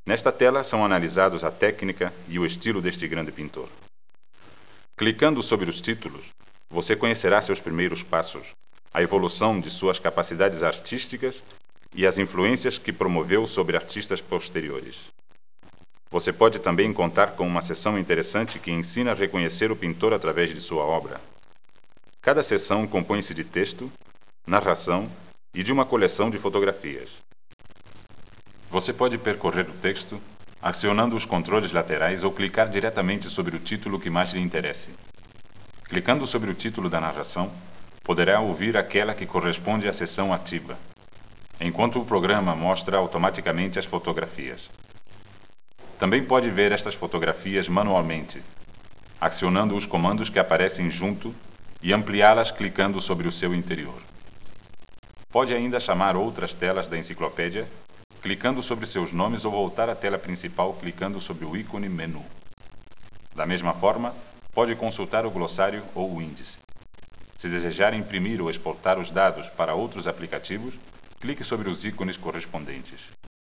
Nesta tela são analisados a técnica e o estilo deste grande pintor. Clicando sobre os títulos, você conhecerá seus primeiros passos, a evolução de suas capacidades artísticas e as influências que promoveu sobre artistas posteriores. Você pode também contar com uma seção interessante que ensina a reconhecer o pintor através de sua obra. Cada seção compõe-se de texto, narração e de uma coleção de fotografias. Você pode percorrer o texto acionando os controles laterais ou clicar diretamente sobre o título que mais lhe interesse. Clicando sobre o título da narração, poderá ouvir aquela que corresponde à seção ativa, enquanto o programa mostra automaticamente as fotografias. Também pode ver estas fotografias manualmente, acionando os comandos que aparecem junto e ampliá-las clicando sobre o seu interior. Pode ainda chamar outras telas da enciclopédia, clicando sobre seus nomes ou voltar à tela principal clicando sobre o ícone menu. Da mesma forma, pode consultar o glossário ou o índice. Se desejar imprimir ou exportar os dados para outros aplicativos, clique sobre os ícones correspondentes.